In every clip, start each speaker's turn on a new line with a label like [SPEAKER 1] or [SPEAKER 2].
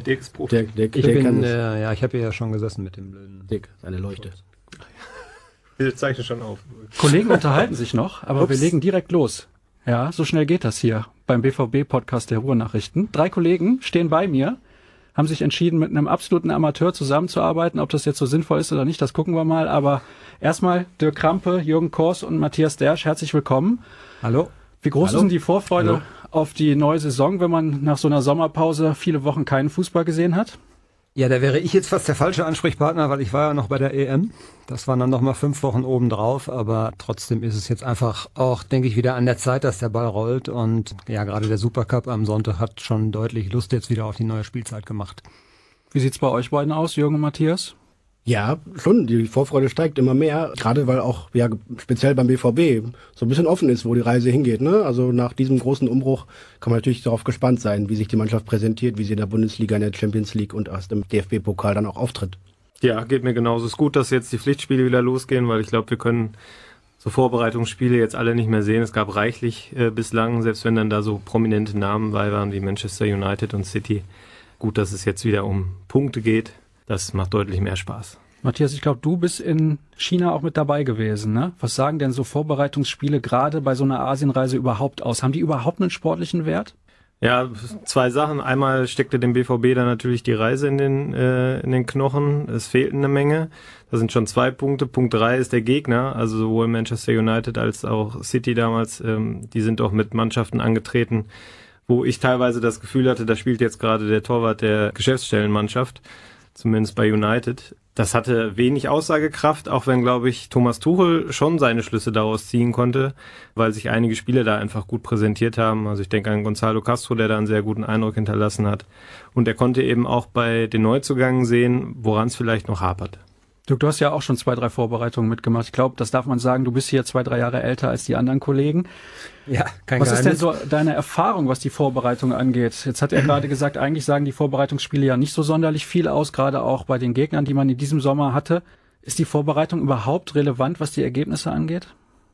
[SPEAKER 1] Dick ist Profi.
[SPEAKER 2] Dick.
[SPEAKER 3] Ich habe ja schon gesessen mit dem blöden
[SPEAKER 2] Dick, seine Leuchte.
[SPEAKER 1] Wir zeichnen schon auf.
[SPEAKER 4] Kollegen unterhalten sich noch, aber wir legen direkt los. Ja, so schnell geht das hier beim BVB-Podcast der Ruhrnachrichten. 3 Kollegen stehen bei mir, haben sich entschieden, mit einem absoluten Amateur zusammenzuarbeiten. Ob das jetzt so sinnvoll ist oder nicht, das gucken wir mal. Aber erstmal Dirk Krampe, Jürgen Kors und Matthias Dersch, herzlich willkommen.
[SPEAKER 3] Hallo.
[SPEAKER 4] Wie groß ist denn die Vorfreude auf die neue Saison, wenn man nach so einer Sommerpause viele Wochen keinen Fußball gesehen hat?
[SPEAKER 3] Ja, da wäre ich jetzt fast der falsche Ansprechpartner, weil ich war ja noch bei der EM. Das waren dann nochmal 5 Wochen obendrauf, aber trotzdem ist es jetzt einfach auch, denke ich, wieder an der Zeit, dass der Ball rollt. Und ja, gerade der Supercup am Sonntag hat schon deutlich Lust jetzt wieder auf die neue Spielzeit gemacht.
[SPEAKER 4] Wie sieht's bei euch beiden aus, Jürgen und Matthias?
[SPEAKER 2] Ja, schon. Die Vorfreude steigt immer mehr, gerade weil auch speziell beim BVB so ein bisschen offen ist, wo die Reise hingeht. Ne? Also nach diesem großen Umbruch kann man natürlich darauf gespannt sein, wie sich die Mannschaft präsentiert, wie sie in der Bundesliga, in der Champions League und aus dem DFB-Pokal dann auch auftritt.
[SPEAKER 1] Ja, geht mir genauso. Es ist gut, dass jetzt die Pflichtspiele wieder losgehen, weil ich glaube, wir können so Vorbereitungsspiele jetzt alle nicht mehr sehen. Es gab reichlich bislang, selbst wenn dann da so prominente Namen bei waren wie Manchester United und City. Gut, dass es jetzt wieder um Punkte geht. Das macht deutlich mehr Spaß.
[SPEAKER 4] Matthias, ich glaube, du bist in China auch mit dabei gewesen, ne? Was sagen denn so Vorbereitungsspiele gerade bei so einer Asienreise überhaupt aus? Haben die überhaupt einen sportlichen Wert?
[SPEAKER 1] Ja, 2 Sachen. Einmal steckte dem BVB dann natürlich die Reise in den Knochen. Es fehlten eine Menge. Das sind schon 2 Punkte. Punkt 3 ist der Gegner. Also sowohl Manchester United als auch City damals. Die sind auch mit Mannschaften angetreten, wo ich teilweise das Gefühl hatte, da spielt jetzt gerade der Torwart der Geschäftsstellenmannschaft. Zumindest bei United. Das hatte wenig Aussagekraft, auch wenn, glaube ich, Thomas Tuchel schon seine Schlüsse daraus ziehen konnte, weil sich einige Spieler da einfach gut präsentiert haben. Also ich denke an Gonzalo Castro, der da einen sehr guten Eindruck hinterlassen hat. Und er konnte eben auch bei den Neuzugängen sehen, woran es vielleicht noch hapert.
[SPEAKER 4] Dirk, du hast ja auch schon 2, 3 Vorbereitungen mitgemacht. Ich glaube, das darf man sagen, du bist hier 2, 3 Jahre älter als die anderen Kollegen.
[SPEAKER 3] Ja, kein
[SPEAKER 4] Was
[SPEAKER 3] Geheimnis.
[SPEAKER 4] ist denn so deine Erfahrung, was die Vorbereitung angeht? Jetzt hat er gerade gesagt, eigentlich sagen die Vorbereitungsspiele ja nicht so sonderlich viel aus, gerade auch bei den Gegnern, die man in diesem Sommer hatte. Ist die Vorbereitung überhaupt relevant, was die Ergebnisse angeht?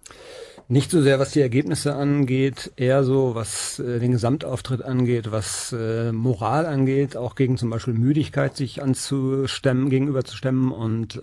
[SPEAKER 3] Nicht so sehr, was die Ergebnisse angeht, eher so, was den Gesamtauftritt angeht, was Moral angeht, auch gegen zum Beispiel Müdigkeit sich gegenüberzustemmen. Und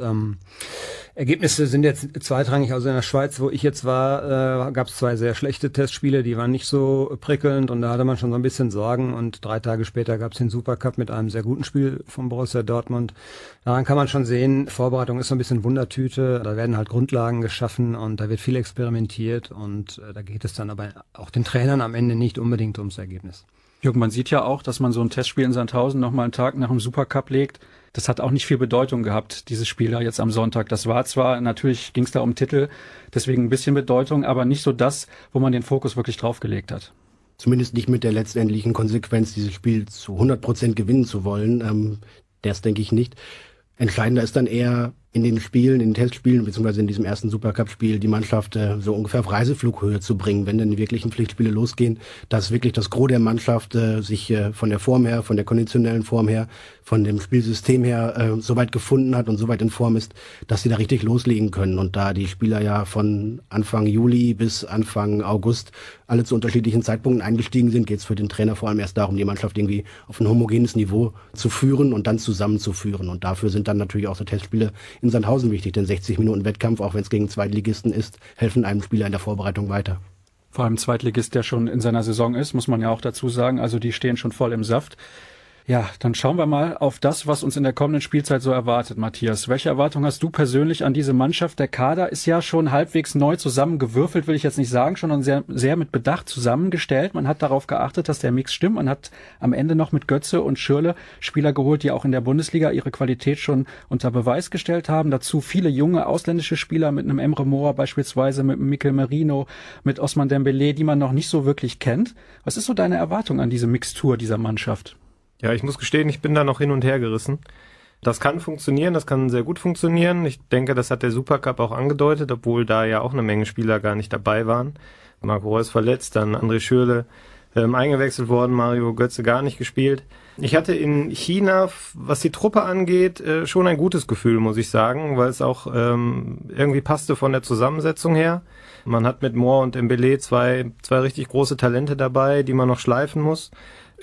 [SPEAKER 3] Ergebnisse sind jetzt zweitrangig. Also in der Schweiz, wo ich jetzt war, gab es 2 sehr schlechte Testspiele, die waren nicht so prickelnd und da hatte man schon so ein bisschen Sorgen. Und 3 Tage später gab es den Supercup mit einem sehr guten Spiel von Borussia Dortmund. Daran kann man schon sehen, Vorbereitung ist so ein bisschen Wundertüte. Da werden halt Grundlagen geschaffen und da wird viel experimentiert. Und da geht es dann aber auch den Trainern am Ende nicht unbedingt ums Ergebnis.
[SPEAKER 4] Jürgen, man sieht ja auch, dass man so ein Testspiel in Sandhausen nochmal einen Tag nach dem Supercup legt. Das hat auch nicht viel Bedeutung gehabt, dieses Spiel da jetzt am Sonntag. Das war zwar, natürlich ging es da um Titel, deswegen ein bisschen Bedeutung, aber nicht so das, wo man den Fokus wirklich drauf gelegt hat.
[SPEAKER 2] Zumindest nicht mit der letztendlichen Konsequenz, dieses Spiel zu 100% gewinnen zu wollen. Das denke ich nicht. Entscheidender ist dann eher in den Spielen, in den Testspielen, beziehungsweise in diesem ersten Supercup-Spiel die Mannschaft so ungefähr auf Reiseflughöhe zu bringen, wenn dann die wirklichen Pflichtspiele losgehen, dass wirklich das Gros der Mannschaft sich von der Form her, von der konditionellen Form her, von dem Spielsystem her so weit gefunden hat und so weit in Form ist, dass sie da richtig loslegen können. Und da die Spieler ja von Anfang Juli bis Anfang August alle zu unterschiedlichen Zeitpunkten eingestiegen sind, geht es für den Trainer vor allem erst darum, die Mannschaft irgendwie auf ein homogenes Niveau zu führen und dann zusammenzuführen. Und dafür sind dann natürlich auch so Testspiele in Sandhausen wichtig, denn 60 Minuten Wettkampf, auch wenn es gegen Zweitligisten ist, helfen einem Spieler in der Vorbereitung weiter.
[SPEAKER 4] Vor allem Zweitligist, der schon in seiner Saison ist, muss man ja auch dazu sagen. Also die stehen schon voll im Saft. Ja, dann schauen wir mal auf das, was uns in der kommenden Spielzeit so erwartet, Matthias. Welche Erwartungen hast du persönlich an diese Mannschaft? Der Kader ist ja schon halbwegs neu zusammengewürfelt, will ich jetzt nicht sagen, schon sehr, sehr mit Bedacht zusammengestellt. Man hat darauf geachtet, dass der Mix stimmt. Man hat am Ende noch mit Götze und Schürrle Spieler geholt, die auch in der Bundesliga ihre Qualität schon unter Beweis gestellt haben. Dazu viele junge ausländische Spieler mit einem Emre Mor beispielsweise, mit Mikel Merino, mit Ousmane Dembélé, die man noch nicht so wirklich kennt. Was ist so deine Erwartung an diese Mixtur dieser Mannschaft?
[SPEAKER 1] Ja, ich muss gestehen, ich bin da noch hin und her gerissen. Das kann funktionieren, das kann sehr gut funktionieren. Ich denke, das hat der Supercup auch angedeutet, obwohl da ja auch eine Menge Spieler gar nicht dabei waren. Marco Reus verletzt, dann André Schürrle eingewechselt worden, Mario Götze gar nicht gespielt. Ich hatte in China, was die Truppe angeht, schon ein gutes Gefühl, muss ich sagen, weil es auch irgendwie passte von der Zusammensetzung her. Man hat mit Moore und Dembélé zwei richtig große Talente dabei, die man noch schleifen muss.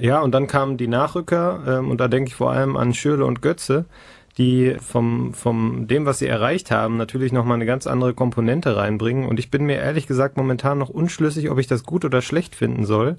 [SPEAKER 1] Ja, und dann kamen die Nachrücker und da denke ich vor allem an Schürrle und Götze, die vom dem, was sie erreicht haben, natürlich nochmal eine ganz andere Komponente reinbringen. Und ich bin mir ehrlich gesagt momentan noch unschlüssig, ob ich das gut oder schlecht finden soll,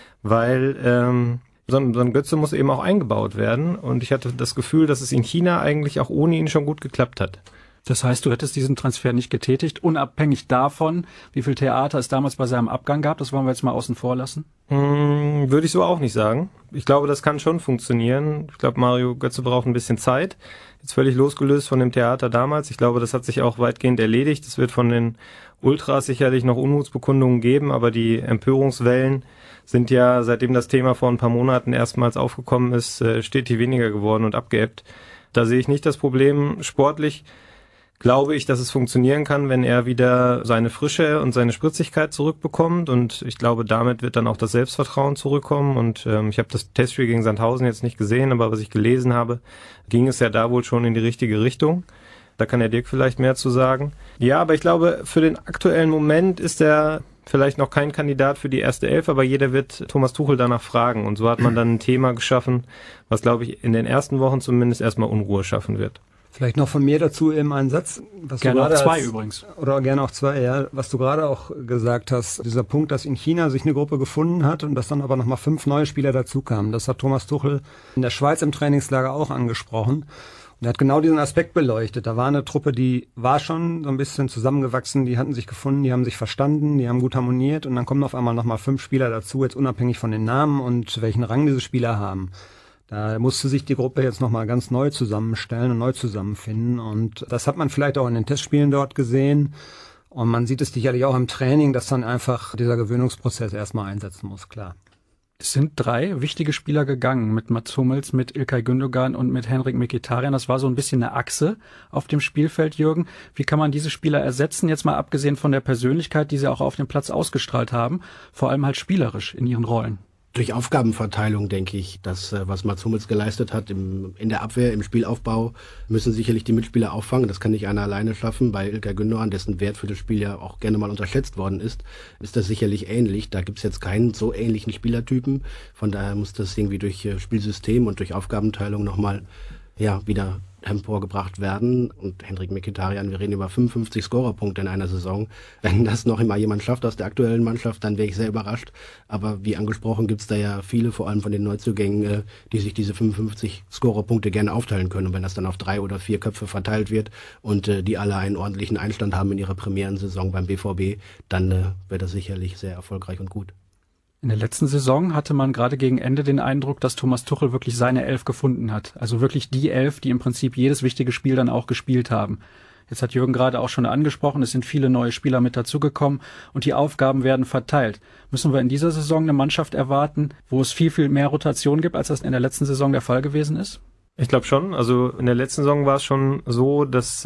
[SPEAKER 1] weil so ein Götze muss eben auch eingebaut werden. Und ich hatte das Gefühl, dass es in China eigentlich auch ohne ihn schon gut geklappt hat.
[SPEAKER 4] Das heißt, du hättest diesen Transfer nicht getätigt, unabhängig davon, wie viel Theater es damals bei seinem Abgang gab. Das wollen wir jetzt mal außen vor lassen.
[SPEAKER 1] Würde ich so auch nicht sagen. Ich glaube, das kann schon funktionieren. Ich glaube, Mario Götze braucht ein bisschen Zeit. Jetzt völlig losgelöst von dem Theater damals. Ich glaube, das hat sich auch weitgehend erledigt. Es wird von den Ultras sicherlich noch Unmutsbekundungen geben, aber die Empörungswellen sind ja, seitdem das Thema vor ein paar Monaten erstmals aufgekommen ist, stetig weniger geworden und abgeebbt. Da sehe ich nicht das Problem. Sportlich glaube ich, dass es funktionieren kann, wenn er wieder seine Frische und seine Spritzigkeit zurückbekommt. Und ich glaube, damit wird dann auch das Selbstvertrauen zurückkommen. Und ich habe das Testspiel gegen Sandhausen jetzt nicht gesehen, aber was ich gelesen habe, ging es ja da wohl schon in die richtige Richtung. Da kann der Dirk vielleicht mehr zu sagen. Ja, aber ich glaube, für den aktuellen Moment ist er vielleicht noch kein Kandidat für die erste Elf, aber jeder wird Thomas Tuchel danach fragen. Und so hat man dann ein Thema geschaffen, was, glaube ich, in den ersten Wochen zumindest erstmal Unruhe schaffen wird.
[SPEAKER 3] Vielleicht noch von mir dazu eben einen Satz. Was
[SPEAKER 4] gerne
[SPEAKER 3] du
[SPEAKER 4] auch zwei übrigens.
[SPEAKER 3] Oder gerne auch zwei, ja. Was du gerade auch gesagt hast, dieser Punkt, dass in China sich eine Gruppe gefunden hat und dass dann aber nochmal 5 neue Spieler dazukamen. Das hat Thomas Tuchel in der Schweiz im Trainingslager auch angesprochen. Und er hat genau diesen Aspekt beleuchtet. Da war eine Truppe, die war schon so ein bisschen zusammengewachsen, die hatten sich gefunden, die haben sich verstanden, die haben gut harmoniert und dann kommen auf einmal nochmal 5 Spieler dazu, jetzt unabhängig von den Namen und welchen Rang diese Spieler haben. Da musste sich die Gruppe jetzt nochmal ganz neu zusammenstellen und neu zusammenfinden. Und das hat man vielleicht auch in den Testspielen dort gesehen. Und man sieht es sicherlich auch im Training, dass dann einfach dieser Gewöhnungsprozess erstmal einsetzen muss, klar.
[SPEAKER 4] Es sind 3 wichtige Spieler gegangen, mit Mats Hummels, mit İlkay Gündogan und mit Henrikh Mkhitaryan. Das war so ein bisschen eine Achse auf dem Spielfeld, Jürgen. Wie kann man diese Spieler ersetzen, jetzt mal abgesehen von der Persönlichkeit, die sie auch auf dem Platz ausgestrahlt haben, vor allem halt spielerisch in ihren Rollen?
[SPEAKER 2] Durch Aufgabenverteilung denke ich, dass was Mats Hummels geleistet hat in der Abwehr, im Spielaufbau, müssen sicherlich die Mitspieler auffangen. Das kann nicht einer alleine schaffen. Bei İlkay Gündogan, dessen Wert für das Spiel ja auch gerne mal unterschätzt worden ist das sicherlich ähnlich. Da gibt's jetzt keinen so ähnlichen Spielertypen. Von daher muss das irgendwie durch Spielsystem und durch Aufgabenteilung nochmal wieder emporgebracht werden. Und Henrikh Mkhitaryan, wir reden über 55 Scorerpunkte in einer Saison. Wenn das noch immer jemand schafft aus der aktuellen Mannschaft, dann wäre ich sehr überrascht. Aber wie angesprochen gibt's da ja viele, vor allem von den Neuzugängen, die sich diese 55 Scorerpunkte gerne aufteilen können. Und wenn das dann auf 3 oder 4 Köpfe verteilt wird und die alle einen ordentlichen Einstand haben in ihrer Premierensaison beim BVB, dann wäre das sicherlich sehr erfolgreich und gut.
[SPEAKER 4] In der letzten Saison hatte man gerade gegen Ende den Eindruck, dass Thomas Tuchel wirklich seine 11 gefunden hat. Also wirklich die 11, die im Prinzip jedes wichtige Spiel dann auch gespielt haben. Jetzt hat Jürgen gerade auch schon angesprochen, es sind viele neue Spieler mit dazugekommen und die Aufgaben werden verteilt. Müssen wir in dieser Saison eine Mannschaft erwarten, wo es viel, viel mehr Rotation gibt, als das in der letzten Saison der Fall gewesen ist?
[SPEAKER 1] Ich glaube schon. Also in der letzten Saison war es schon so, dass,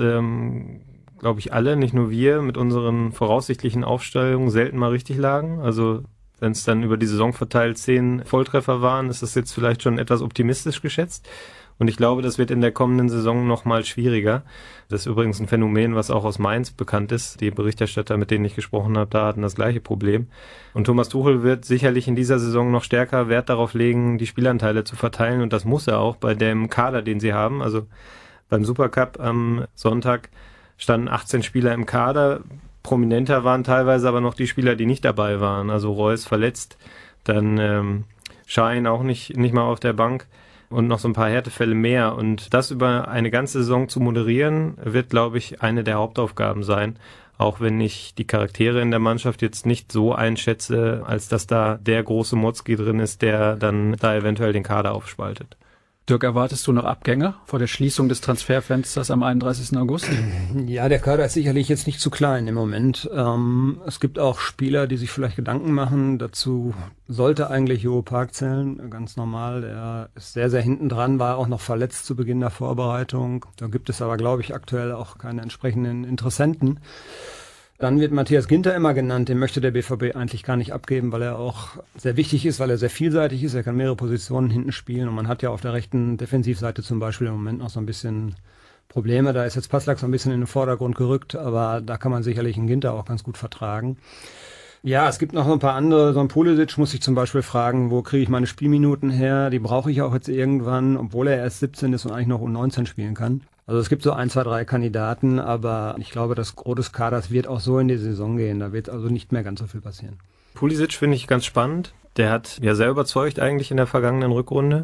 [SPEAKER 1] glaube ich, alle, nicht nur wir, mit unseren voraussichtlichen Aufstellungen selten mal richtig lagen. Also wenn es dann über die Saison verteilt 10 Volltreffer waren, ist das jetzt vielleicht schon etwas optimistisch geschätzt. Und ich glaube, das wird in der kommenden Saison noch mal schwieriger. Das ist übrigens ein Phänomen, was auch aus Mainz bekannt ist. Die Berichterstatter, mit denen ich gesprochen habe, da hatten das gleiche Problem. Und Thomas Tuchel wird sicherlich in dieser Saison noch stärker Wert darauf legen, die Spielanteile zu verteilen. Und das muss er auch bei dem Kader, den sie haben. Also beim Supercup am Sonntag standen 18 Spieler im Kader. Prominenter waren teilweise aber noch die Spieler, die nicht dabei waren. Also Reus verletzt, dann Schein auch nicht mal auf der Bank und noch so ein paar Härtefälle mehr. Und das über eine ganze Saison zu moderieren, wird, glaube ich, eine der Hauptaufgaben sein. Auch wenn ich die Charaktere in der Mannschaft jetzt nicht so einschätze, als dass da der große Motzki drin ist, der dann da eventuell den Kader aufspaltet.
[SPEAKER 4] Dirk, erwartest du noch Abgänge vor der Schließung des Transferfensters am 31. August?
[SPEAKER 3] Ja, der Kader ist sicherlich jetzt nicht zu klein im Moment. Es gibt auch Spieler, die sich vielleicht Gedanken machen. Dazu sollte eigentlich Jo Park zählen, ganz normal. Er ist sehr, sehr hinten dran, war auch noch verletzt zu Beginn der Vorbereitung. Da gibt es aber, glaube ich, aktuell auch keine entsprechenden Interessenten. Dann wird Matthias Ginter immer genannt, den möchte der BVB eigentlich gar nicht abgeben, weil er auch sehr wichtig ist, weil er sehr vielseitig ist, er kann mehrere Positionen hinten spielen und man hat ja auf der rechten Defensivseite zum Beispiel im Moment noch so ein bisschen Probleme, da ist jetzt Passlack so ein bisschen in den Vordergrund gerückt, aber da kann man sicherlich einen Ginter auch ganz gut vertragen. Ja, es gibt noch ein paar andere. So ein Pulisic muss ich zum Beispiel fragen, wo kriege ich meine Spielminuten her? Die brauche ich auch jetzt irgendwann, obwohl er erst 17 ist und eigentlich noch U19 spielen kann. Also es gibt so 1, 2, 3 Kandidaten, aber ich glaube, das Gros des Kaders wird auch so in die Saison gehen. Da wird also nicht mehr ganz so viel passieren.
[SPEAKER 1] Pulisic finde ich ganz spannend. Der hat ja sehr überzeugt eigentlich in der vergangenen Rückrunde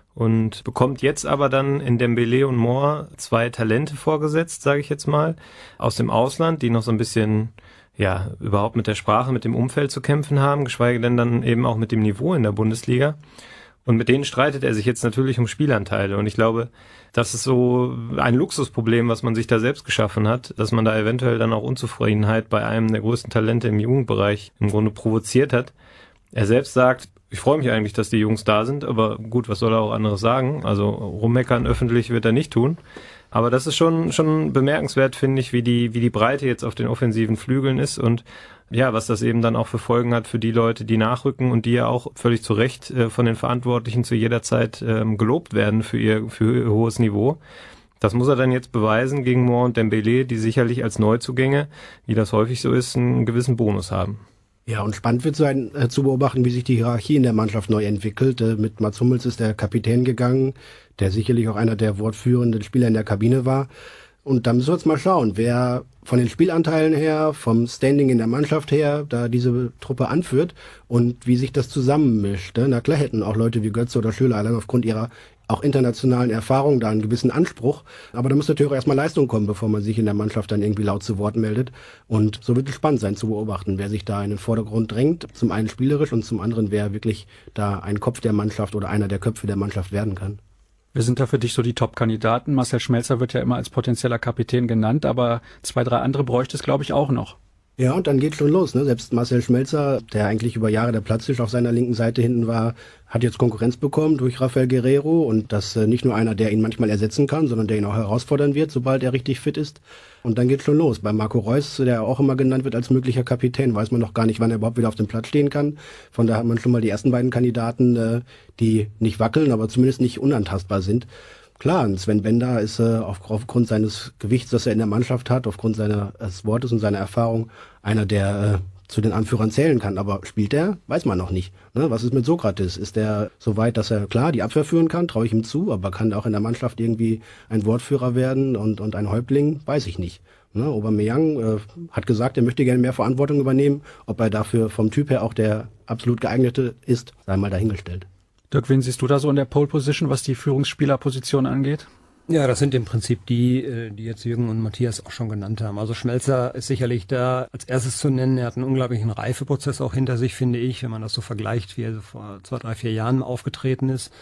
[SPEAKER 1] und bekommt jetzt aber dann in Dembélé und Moore 2 Talente vorgesetzt, sage ich jetzt mal, aus dem Ausland, die noch so ein bisschen überhaupt mit der Sprache, mit dem Umfeld zu kämpfen haben, geschweige denn dann eben auch mit dem Niveau in der Bundesliga. Und mit denen streitet er sich jetzt natürlich um Spielanteile. Und ich glaube, das ist so ein Luxusproblem, was man sich da selbst geschaffen hat, dass man da eventuell dann auch Unzufriedenheit bei einem der größten Talente im Jugendbereich im Grunde provoziert hat. Er selbst sagt, ich freue mich eigentlich, dass die Jungs da sind, aber gut, was soll er auch anderes sagen? Also rummeckern öffentlich wird er nicht tun. Aber das ist schon bemerkenswert, finde ich, wie die Breite jetzt auf den offensiven Flügeln ist und ja, was das eben dann auch für Folgen hat für die Leute, die nachrücken und die ja auch völlig zu Recht von den Verantwortlichen zu jeder Zeit gelobt werden für ihr hohes Niveau. Das muss er dann jetzt beweisen gegen Moore und Dembélé, die sicherlich als Neuzugänge, wie das häufig so ist, einen gewissen Bonus haben.
[SPEAKER 2] Ja, und spannend wird sein zu beobachten, wie sich die Hierarchie in der Mannschaft neu entwickelt. Mit Mats Hummels ist der Kapitän gegangen, der sicherlich auch einer der wortführenden Spieler in der Kabine war. Und da müssen wir jetzt mal schauen, wer von den Spielanteilen her, vom Standing in der Mannschaft her, da diese Truppe anführt und wie sich das zusammenmischt. Na klar hätten auch Leute wie Götze oder Schürrle allein aufgrund ihrer auch internationalen Erfahrung da einen gewissen Anspruch. Aber da muss natürlich auch erstmal Leistung kommen, bevor man sich in der Mannschaft dann irgendwie laut zu Wort meldet. Und so wird es spannend sein zu beobachten, wer sich da in den Vordergrund drängt. Zum einen spielerisch und zum anderen, wer wirklich da ein Kopf der Mannschaft oder einer der Köpfe der Mannschaft werden kann.
[SPEAKER 4] Wer sind da für dich so die Top-Kandidaten? Marcel Schmelzer wird ja immer als potenzieller Kapitän genannt, aber 2, 3 andere bräuchte es, glaube ich, auch noch.
[SPEAKER 2] Ja, und dann geht's schon los. Ne? Selbst Marcel Schmelzer, der eigentlich über Jahre der Platzhirsch auf seiner linken Seite hinten war, hat jetzt Konkurrenz bekommen durch Rafael Guerreiro und das nicht nur einer, der ihn manchmal ersetzen kann, sondern der ihn auch herausfordern wird, sobald er richtig fit ist. Und dann geht's schon los. Bei Marco Reus, der auch immer genannt wird als möglicher Kapitän, weiß man noch gar nicht, wann er überhaupt wieder auf dem Platz stehen kann. Von daher hat man schon mal die ersten beiden Kandidaten, die nicht wackeln, aber zumindest nicht unantastbar sind. Klar, Sven Bender ist aufgrund seines Gewichts, das er in der Mannschaft hat, aufgrund seines Wortes und seiner Erfahrung, einer, der zu den Anführern zählen kann. Aber spielt er? Weiß man noch nicht. Ne? Was ist mit Sokrates? Ist er so weit, dass er klar die Abwehr führen kann? Traue ich ihm zu. Aber kann er auch in der Mannschaft irgendwie ein Wortführer werden und ein Häuptling? Weiß ich nicht. Ne? Aubameyang hat gesagt, er möchte gerne mehr Verantwortung übernehmen. Ob er dafür vom Typ her auch der absolut geeignete ist, sei mal dahingestellt.
[SPEAKER 4] Dirk, wen siehst du da so in der Pole Position, was die Führungsspielerposition angeht?
[SPEAKER 3] Ja, das sind im Prinzip die jetzt Jürgen und Matthias auch schon genannt haben. Also Schmelzer ist sicherlich da als erstes zu nennen. Er hat einen unglaublichen Reifeprozess auch hinter sich, finde ich, wenn man das so vergleicht, wie er so vor 2, 3, 4 Jahren aufgetreten ist.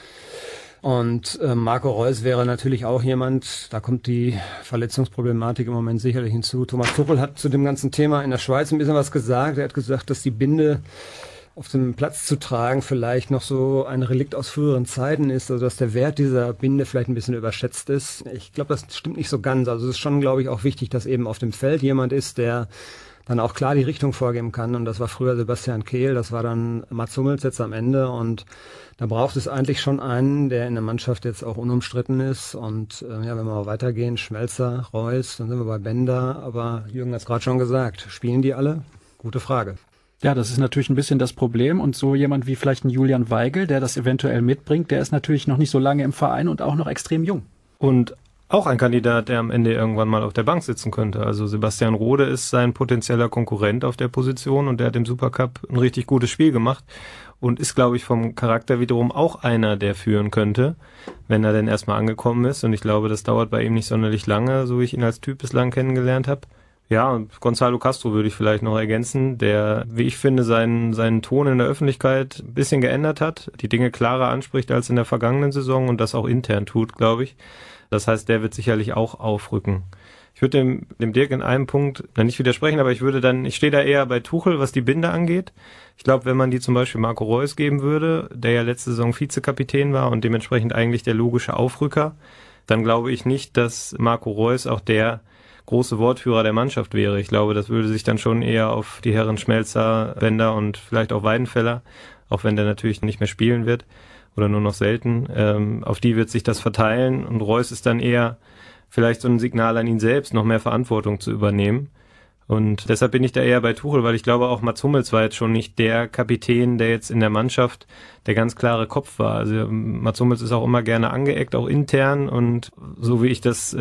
[SPEAKER 3] Und Marco Reus wäre natürlich auch jemand, da kommt die Verletzungsproblematik im Moment sicherlich hinzu. Thomas Tuchel hat zu dem ganzen Thema in der Schweiz ein bisschen was gesagt. Er hat gesagt, dass die Binde auf dem Platz zu tragen vielleicht noch so ein Relikt aus früheren Zeiten ist, also dass der Wert dieser Binde vielleicht ein bisschen überschätzt ist. Ich glaube, das stimmt nicht so ganz. Also es ist schon, glaube ich, auch wichtig, dass eben auf dem Feld jemand ist, der dann auch klar die Richtung vorgeben kann. Und das war früher Sebastian Kehl, das war dann Mats Hummels jetzt am Ende. Und da braucht es eigentlich schon einen, der in der Mannschaft jetzt auch unumstritten ist. Und wenn wir mal weitergehen, Schmelzer, Reus, dann sind wir bei Bender. Aber Jürgen hat es gerade schon gesagt, spielen die alle? Gute Frage.
[SPEAKER 4] Ja, das ist natürlich ein bisschen das Problem und so jemand wie vielleicht ein Julian Weigl, der das eventuell mitbringt, der ist natürlich noch nicht so lange im Verein und auch noch extrem jung.
[SPEAKER 1] Und auch ein Kandidat, der am Ende irgendwann mal auf der Bank sitzen könnte. Also Sebastian Rode ist sein potenzieller Konkurrent auf der Position und der hat im Supercup ein richtig gutes Spiel gemacht und ist, glaube ich, vom Charakter wiederum auch einer, der führen könnte, wenn er denn erstmal angekommen ist. Und ich glaube, das dauert bei ihm nicht sonderlich lange, so wie ich ihn als Typ bislang kennengelernt habe. Ja, und Gonzalo Castro würde ich vielleicht noch ergänzen, der, wie ich finde, seinen Ton in der Öffentlichkeit ein bisschen geändert hat, die Dinge klarer anspricht als in der vergangenen Saison und das auch intern tut, glaube ich. Das heißt, der wird sicherlich auch aufrücken. Ich würde dem Dirk in einem Punkt nicht widersprechen, aber ich stehe da eher bei Tuchel, was die Binde angeht. Ich glaube, wenn man die zum Beispiel Marco Reus geben würde, der ja letzte Saison Vizekapitän war und dementsprechend eigentlich der logische Aufrücker, dann glaube ich nicht, dass Marco Reus auch der große Wortführer der Mannschaft wäre. Ich glaube, das würde sich dann schon eher auf die Herren Schmelzer, Bender und vielleicht auch Weidenfeller, auch wenn der natürlich nicht mehr spielen wird oder nur noch selten, auf die wird sich das verteilen und Reus ist dann eher vielleicht so ein Signal an ihn selbst, noch mehr Verantwortung zu übernehmen. Und deshalb bin ich da eher bei Tuchel, weil ich glaube auch Mats Hummels war jetzt schon nicht der Kapitän, der jetzt in der Mannschaft der ganz klare Kopf war. Also Mats Hummels ist auch immer gerne angeeckt, auch intern, und so wie ich das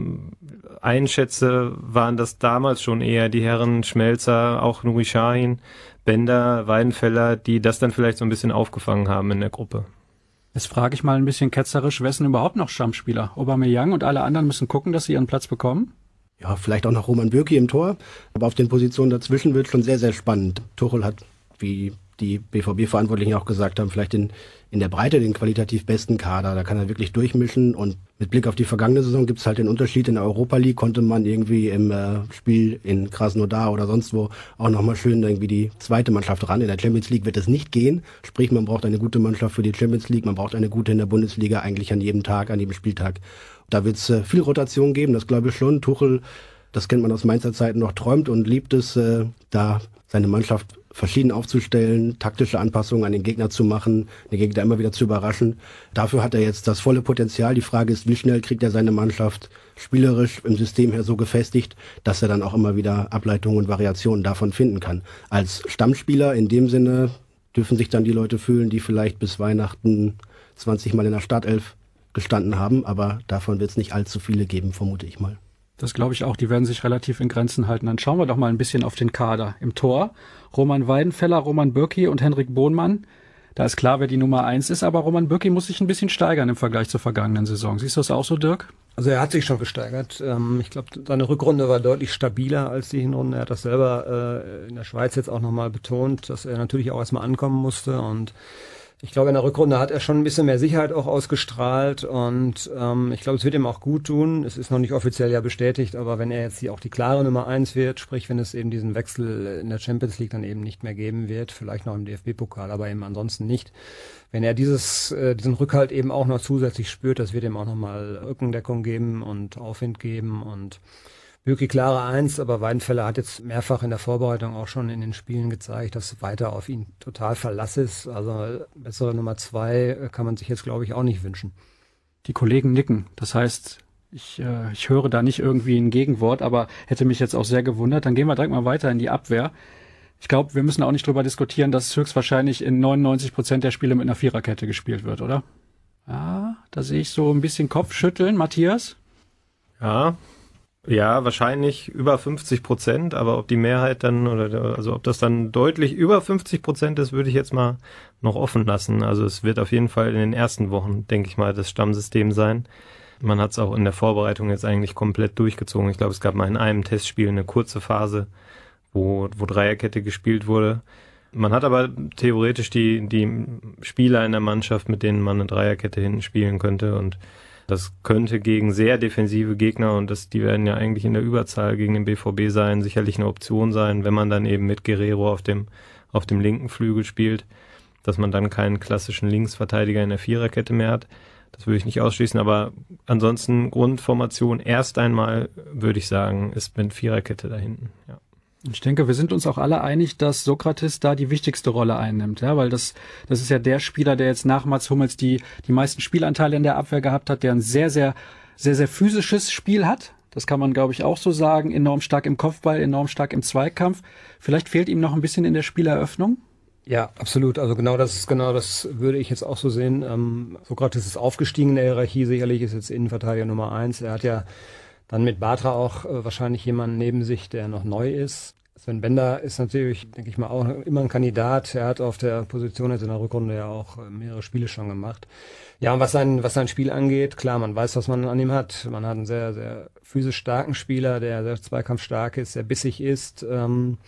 [SPEAKER 1] einschätze, waren das damals schon eher die Herren Schmelzer, auch Nuri Sahin, Bender, Weidenfeller, die das dann vielleicht so ein bisschen aufgefangen haben in der Gruppe.
[SPEAKER 4] Jetzt frage ich mal ein bisschen ketzerisch, wer ist denn überhaupt noch Stammspieler? Aubameyang und alle anderen müssen gucken, dass sie ihren Platz bekommen?
[SPEAKER 2] Ja, vielleicht auch noch Roman Bürki im Tor, aber auf den Positionen dazwischen wird schon sehr, sehr spannend. Tuchel hat, wie die BVB-Verantwortlichen auch gesagt haben, vielleicht in der Breite den qualitativ besten Kader. Da kann er wirklich durchmischen, und mit Blick auf die vergangene Saison gibt es halt den Unterschied. In der Europa League konnte man irgendwie im Spiel in Krasnodar oder sonst wo auch nochmal schön irgendwie die zweite Mannschaft ran. In der Champions League wird es nicht gehen. Sprich, man braucht eine gute Mannschaft für die Champions League, man braucht eine gute in der Bundesliga, eigentlich an jedem Tag, an jedem Spieltag. Da wird es viel Rotation geben, das glaube ich schon. Tuchel, das kennt man aus Mainzer Zeiten noch, träumt und liebt es, da seine Mannschaft verschieden aufzustellen, taktische Anpassungen an den Gegner zu machen, den Gegner immer wieder zu überraschen. Dafür hat er jetzt das volle Potenzial. Die Frage ist, wie schnell kriegt er seine Mannschaft spielerisch im System her so gefestigt, dass er dann auch immer wieder Ableitungen und Variationen davon finden kann. Als Stammspieler in dem Sinne dürfen sich dann die Leute fühlen, die vielleicht bis Weihnachten 20 Mal in der Startelf gestanden haben, aber davon wird es nicht allzu viele geben, vermute ich mal.
[SPEAKER 4] Das glaube ich auch, die werden sich relativ in Grenzen halten. Dann schauen wir doch mal ein bisschen auf den Kader. Im Tor Roman Weidenfeller, Roman Bürki und Henrik Bohnmann. Da ist klar, wer die Nummer 1 ist, aber Roman Bürki muss sich ein bisschen steigern im Vergleich zur vergangenen Saison. Siehst du das auch so, Dirk?
[SPEAKER 3] Also er hat sich schon gesteigert. Ich glaube, seine Rückrunde war deutlich stabiler als die Hinrunde. Er hat das selber in der Schweiz jetzt auch nochmal betont, dass er natürlich auch erstmal ankommen musste, und ich glaube, in der Rückrunde hat er schon ein bisschen mehr Sicherheit auch ausgestrahlt, und ich glaube, es wird ihm auch gut tun. Es ist noch nicht offiziell ja bestätigt, aber wenn er jetzt auch die klare Nummer 1 wird, sprich, wenn es eben diesen Wechsel in der Champions League dann eben nicht mehr geben wird, vielleicht noch im DFB-Pokal, aber eben ansonsten nicht. Wenn er diesen Rückhalt eben auch noch zusätzlich spürt, das wird ihm auch nochmal Rückendeckung geben und Aufwind geben, und Bürki klare 1, aber Weidenfeller hat jetzt mehrfach in der Vorbereitung auch schon in den Spielen gezeigt, dass weiter auf ihn total Verlass ist. Also bessere Nummer 2 kann man sich jetzt, glaube ich, auch nicht wünschen.
[SPEAKER 4] Die Kollegen nicken. Das heißt, ich höre da nicht irgendwie ein Gegenwort, aber hätte mich jetzt auch sehr gewundert. Dann gehen wir direkt mal weiter in die Abwehr. Ich glaube, wir müssen auch nicht drüber diskutieren, dass höchstwahrscheinlich in 99% der Spiele mit einer Viererkette gespielt wird, oder? Ja, da sehe ich so ein bisschen Kopfschütteln. Matthias?
[SPEAKER 1] Ja, wahrscheinlich über 50%, aber ob die Mehrheit dann, also ob das dann deutlich über 50% ist, würde ich jetzt mal noch offen lassen. Also es wird auf jeden Fall in den ersten Wochen, denke ich mal, das Stammsystem sein. Man hat es auch in der Vorbereitung jetzt eigentlich komplett durchgezogen. Ich glaube, es gab mal in einem Testspiel eine kurze Phase, wo Dreierkette gespielt wurde. Man hat aber theoretisch die Spieler in der Mannschaft, mit denen man eine Dreierkette hinten spielen könnte, und das könnte gegen sehr defensive Gegner, und die werden ja eigentlich in der Überzahl gegen den BVB sein, sicherlich eine Option sein, wenn man dann eben mit Guerrero auf dem linken Flügel spielt, dass man dann keinen klassischen Linksverteidiger in der Viererkette mehr hat. Das würde ich nicht ausschließen, aber ansonsten Grundformation erst einmal, würde ich sagen, ist mit Viererkette da hinten, ja.
[SPEAKER 4] Ich denke, wir sind uns auch alle einig, dass Sokratis da die wichtigste Rolle einnimmt, ja, weil das ist ja der Spieler, der jetzt nach Mats Hummels die meisten Spielanteile in der Abwehr gehabt hat, der ein sehr, sehr, sehr, sehr physisches Spiel hat. Das kann man, glaube ich, auch so sagen. Enorm stark im Kopfball, enorm stark im Zweikampf. Vielleicht fehlt ihm noch ein bisschen in der Spieleröffnung.
[SPEAKER 3] Ja, absolut. Also genau das würde ich jetzt auch so sehen. Sokratis ist aufgestiegen in der Hierarchie, sicherlich ist jetzt Innenverteidiger Nummer 1. Er hat ja dann mit Bartra auch wahrscheinlich jemanden neben sich, der noch neu ist. Sven Bender ist natürlich, denke ich mal, auch immer ein Kandidat. Er hat auf der Position jetzt in der Rückrunde ja auch mehrere Spiele schon gemacht. Ja, und was sein Spiel angeht, klar, man weiß, was man an ihm hat. Man hat einen sehr, sehr physisch starken Spieler, der sehr zweikampfstark ist, sehr bissig ist. Aber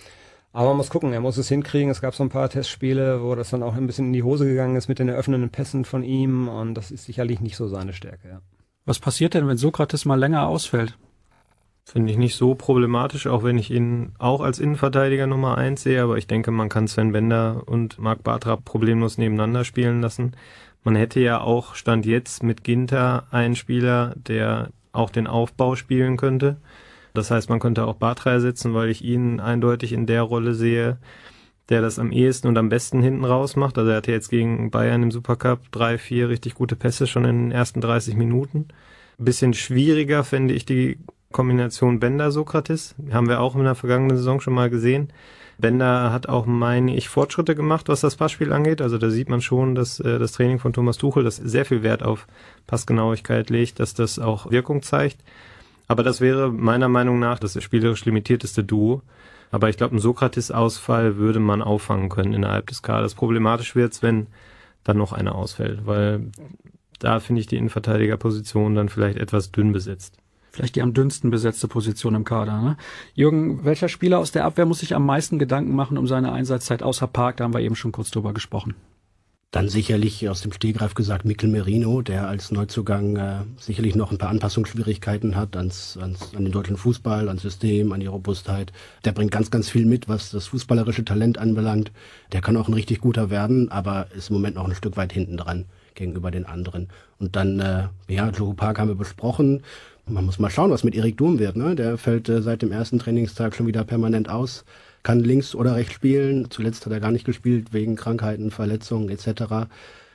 [SPEAKER 3] man muss gucken, er muss es hinkriegen. Es gab so ein paar Testspiele, wo das dann auch ein bisschen in die Hose gegangen ist mit den eröffnenden Pässen von ihm. Und das ist sicherlich nicht so seine Stärke, ja.
[SPEAKER 4] Was passiert denn, wenn Sokratis mal länger ausfällt?
[SPEAKER 1] Finde ich nicht so problematisch, auch wenn ich ihn auch als Innenverteidiger Nummer 1 sehe, aber ich denke, man kann Sven Bender und Marc Bartra problemlos nebeneinander spielen lassen. Man hätte ja auch, Stand jetzt, mit Ginter einen Spieler, der auch den Aufbau spielen könnte. Das heißt, man könnte auch Bartra ersetzen, weil ich ihn eindeutig in der Rolle sehe, der das am ehesten und am besten hinten raus macht. Also er hatte jetzt gegen Bayern im Supercup 3-4 richtig gute Pässe schon in den ersten 30 Minuten. Ein bisschen schwieriger fände ich die Kombination Bender-Sokrates. Haben wir auch in der vergangenen Saison schon mal gesehen. Bender hat auch, meine ich, Fortschritte gemacht, was das Passspiel angeht. Also da sieht man schon, dass das Training von Thomas Tuchel, das sehr viel Wert auf Passgenauigkeit legt, dass das auch Wirkung zeigt. Aber das wäre meiner Meinung nach das spielerisch limitierteste Duo. Aber ich glaube, einen Sokrates-Ausfall würde man auffangen können innerhalb des Kaders. Problematisch wird's, wenn dann noch einer ausfällt, weil da finde ich die Innenverteidigerposition dann vielleicht etwas dünn besetzt.
[SPEAKER 4] Vielleicht die am dünnsten besetzte Position im Kader, ne? Jürgen, welcher Spieler aus der Abwehr muss sich am meisten Gedanken machen um seine Einsatzzeit außer Park? Da haben wir eben schon kurz drüber gesprochen.
[SPEAKER 2] Dann sicherlich aus dem Stegreif gesagt Mikel Merino, der als Neuzugang sicherlich noch ein paar Anpassungsschwierigkeiten hat an den deutschen Fußball, ans System, an die Robustheit. Der bringt ganz, ganz viel mit, was das fußballerische Talent anbelangt. Der kann auch ein richtig guter werden, aber ist im Moment noch ein Stück weit hinten dran gegenüber den anderen. Und dann, Joe Park haben wir besprochen. Man muss mal schauen, was mit Erik Durm wird. Ne? Der fällt seit dem ersten Trainingstag schon wieder permanent aus. Kann links oder rechts spielen. Zuletzt hat er gar nicht gespielt wegen Krankheiten, Verletzungen etc.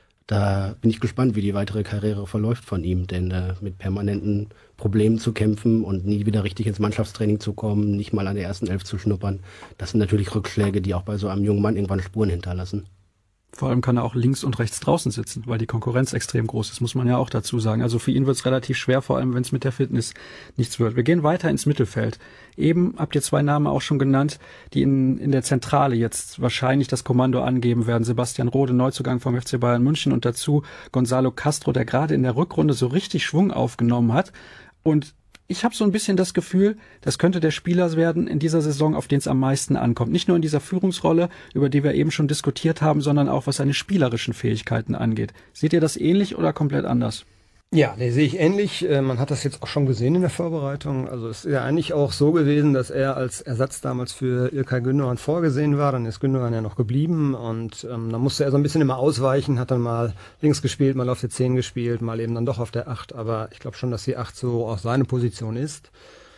[SPEAKER 2] Da bin ich gespannt, wie die weitere Karriere verläuft von ihm. Denn mit permanenten Problemen zu kämpfen und nie wieder richtig ins Mannschaftstraining zu kommen, nicht mal an der ersten Elf zu schnuppern, das sind natürlich Rückschläge, die auch bei so einem jungen Mann irgendwann Spuren hinterlassen.
[SPEAKER 4] Vor allem kann er auch links und rechts draußen sitzen, weil die Konkurrenz extrem groß ist, muss man ja auch dazu sagen. Also für ihn wird es relativ schwer, vor allem wenn es mit der Fitness nichts wird. Wir gehen weiter ins Mittelfeld. Eben habt ihr 2 Namen auch schon genannt, die in der Zentrale jetzt wahrscheinlich das Kommando angeben werden. Sebastian Rode, Neuzugang vom FC Bayern München, und dazu Gonzalo Castro, der gerade in der Rückrunde so richtig Schwung aufgenommen hat. Und ich habe so ein bisschen das Gefühl, das könnte der Spieler werden in dieser Saison, auf den es am meisten ankommt. Nicht nur in dieser Führungsrolle, über die wir eben schon diskutiert haben, sondern auch was seine spielerischen Fähigkeiten angeht. Seht ihr das ähnlich oder komplett anders?
[SPEAKER 3] Ja, nee, sehe ich ähnlich. Man hat das jetzt auch schon gesehen in der Vorbereitung. Also es ist ja eigentlich auch so gewesen, dass er als Ersatz damals für İlkay Gündoğan vorgesehen war. Dann ist Gündoğan ja noch geblieben und dann musste er so ein bisschen immer ausweichen, hat dann mal links gespielt, mal auf der 10 gespielt, mal eben dann doch auf der 8. Aber ich glaube schon, dass die 8 so auch seine Position ist.